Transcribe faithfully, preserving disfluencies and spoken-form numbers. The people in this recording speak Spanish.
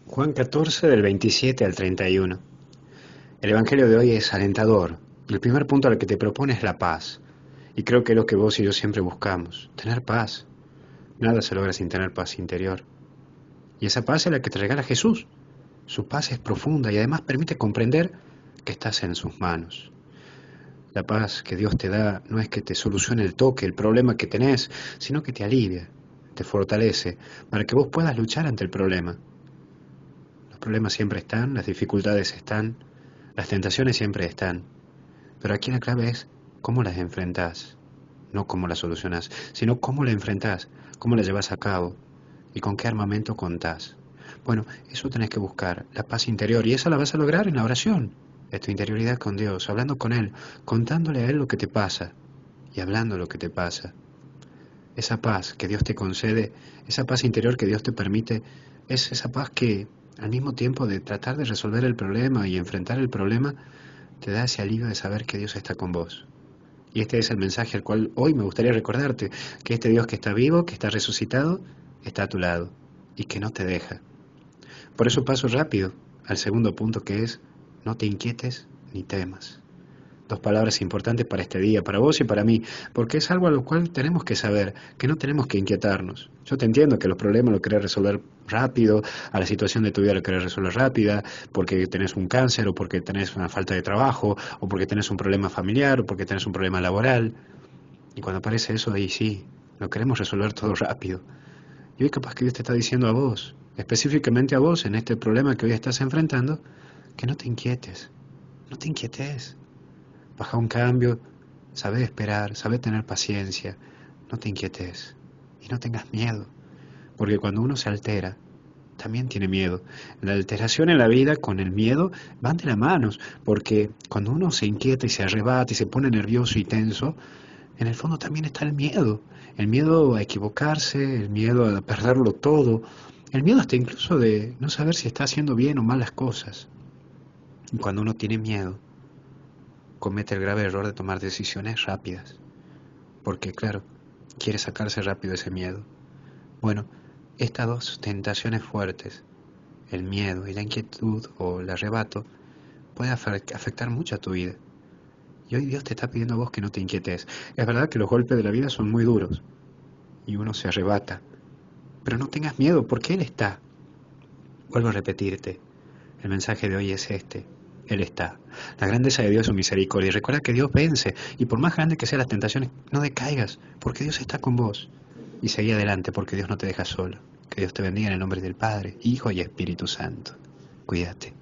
Juan catorce del veintisiete al treinta y uno. El Evangelio de hoy es alentador y el primer punto al que te propone es la paz. Y creo que es lo que vos y yo siempre buscamos, tener paz. Nada se logra sin tener paz interior. Y esa paz es la que te regala Jesús. Su paz es profunda y además permite comprender que estás en sus manos. La paz que Dios te da no es que te solucione el toque, el problema que tenés, sino que te alivia, te fortalece, para que vos puedas luchar ante el problema. Los problemas siempre están, las dificultades están, las tentaciones siempre están, pero aquí la clave es cómo las enfrentás, no cómo las solucionás, sino cómo la enfrentás, cómo la llevas a cabo y con qué armamento contás. Bueno, eso tenés que buscar, la paz interior, y esa la vas a lograr en la oración, en tu interioridad con Dios, hablando con Él, contándole a Él lo que te pasa y hablando lo que te pasa. Esa paz que Dios te concede, esa paz interior que Dios te permite, es esa paz que al mismo tiempo de tratar de resolver el problema y enfrentar el problema, te da ese alivio de saber que Dios está con vos. Y este es el mensaje al cual hoy me gustaría recordarte, que este Dios que está vivo, que está resucitado, está a tu lado y que no te deja. Por eso paso rápido al segundo punto, que es: no te inquietes ni temas. Dos palabras importantes para este día, para vos y para mí, porque es algo a lo cual tenemos que saber, que no tenemos que inquietarnos. Yo te entiendo que los problemas los querés resolver rápido, a la situación de tu vida la querés resolver rápida, porque tenés un cáncer, o porque tenés una falta de trabajo, o porque tenés un problema familiar, o porque tenés un problema laboral. Y cuando aparece eso, ahí sí, lo queremos resolver todo rápido. Y hoy capaz que Dios te está diciendo a vos, específicamente a vos, en este problema que hoy estás enfrentando, que no te inquietes, no te inquietes. Baja un cambio, sabe esperar, sabe tener paciencia, no te inquietes y no tengas miedo, porque cuando uno se altera, también tiene miedo. La alteración en la vida con el miedo van de la mano, porque cuando uno se inquieta y se arrebata y se pone nervioso y tenso, en el fondo también está el miedo, el miedo a equivocarse, el miedo a perderlo todo, el miedo hasta incluso de no saber si está haciendo bien o mal las cosas. Y cuando uno tiene miedo, comete el grave error de tomar decisiones rápidas, porque claro, quiere sacarse rápido ese miedo. Bueno, estas dos tentaciones fuertes, el miedo y la inquietud o el arrebato, puede afectar mucho a tu vida. Y hoy Dios te está pidiendo a vos que no te inquietes. Es verdad que los golpes de la vida son muy duros y uno se arrebata, pero no tengas miedo, porque Él está. Vuelvo a repetirte, el mensaje de hoy es este: Él está. La grandeza de Dios es su misericordia. Y recuerda que Dios vence. Y por más grande que sean las tentaciones, no decaigas, porque Dios está con vos. Y seguí adelante, porque Dios no te deja solo. Que Dios te bendiga en el nombre del Padre, Hijo y Espíritu Santo. Cuídate.